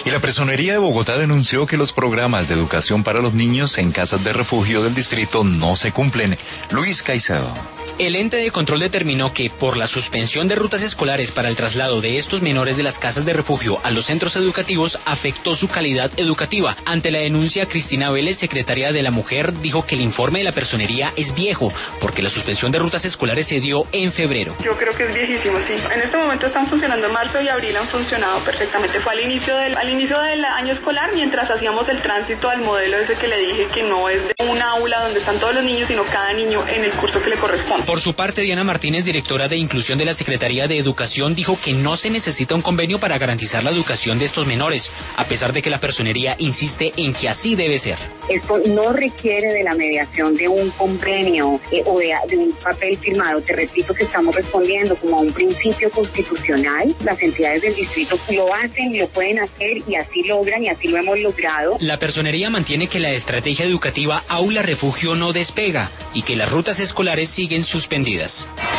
Y la Personería de Bogotá denunció que los programas de educación para los niños en casas de refugio del distrito no se cumplen. Luis Caicedo. El ente de control determinó que, por la suspensión de rutas escolares para el traslado de estos menores de las casas de refugio a los centros educativos, afectó su calidad educativa. Ante la denuncia, Cristina Vélez, secretaria de la Mujer, dijo que el informe de la Personería es viejo, porque la suspensión de rutas escolares se dio en febrero. Yo creo que es viejísimo, sí. En este momento están funcionando, en marzo y abril han funcionado perfectamente. Fue al inicio del año escolar, mientras hacíamos el tránsito al modelo ese que le dije, que no es de un aula donde están todos los niños, sino cada niño en el curso que le corresponde. Por su parte, Diana Martínez, directora de Inclusión de la Secretaría de Educación, dijo que no se necesita un convenio para garantizar la educación de estos menores, a pesar de que la Personería insiste en que así debe ser. Esto no requiere de la mediación de un convenio o de un papel firmado. Te repito que estamos respondiendo como a un principio constitucional. Las entidades del distrito lo hacen, lo pueden hacer y así logran y así lo hemos logrado. La Personería mantiene que la estrategia educativa aula refugio no despega y que las rutas escolares siguen suspendidas.